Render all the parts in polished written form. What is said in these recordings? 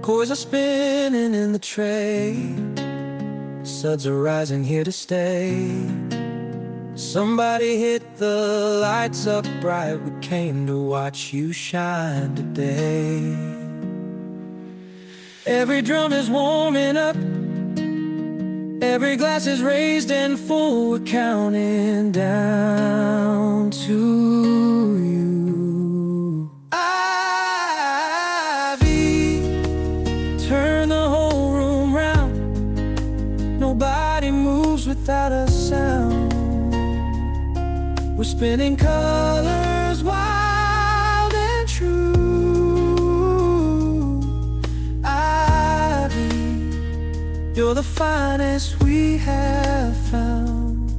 Turquoise are spinning in the tray, suds are rising here to stay. Somebody hit the lights up bright, we came to watch you shine today. Every drum is warming up, every glass is raised and full, we're counting down to you. Ivy, turn the whole room round, nobody moves without a sound. We're spinning colors wild and true. Ivy, you're the finest we have found.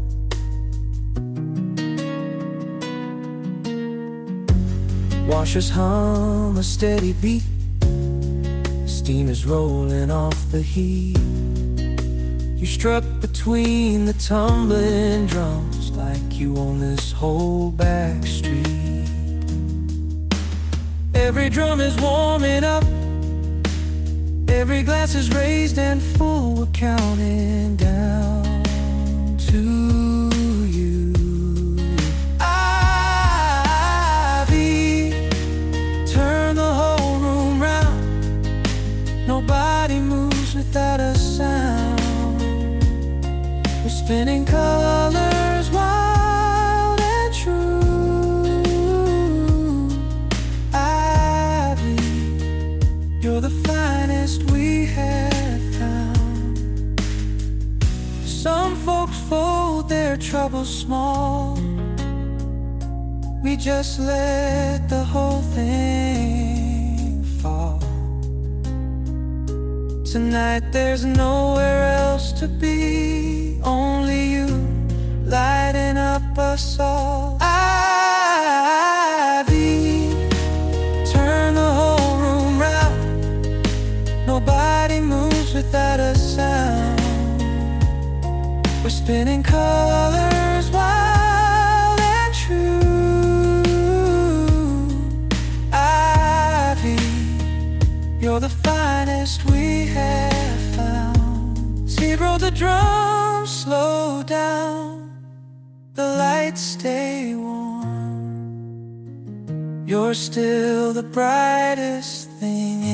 Washers hum a steady beat, steam is rolling off the heat. You struck between the tumbling drums like you own this whole back street. Every drum is warming up, every glass is raised and full, we're counting down to you. Ivy, turn the whole room round, nobody moves without a sound. We're spinning colors wild and true. Ivy, you're the finest we have found. Some folks fold their troubles small, we just let the whole thing fall. Tonight there's nowhere else to be, only you lighting up us all. Ivy, turn the whole room round, nobody moves without a sound. We're spinning colors wild and true. Ivy, you're the finest we have found. Zero the drums, slow down, the lights stay warm. You're still the brightest thing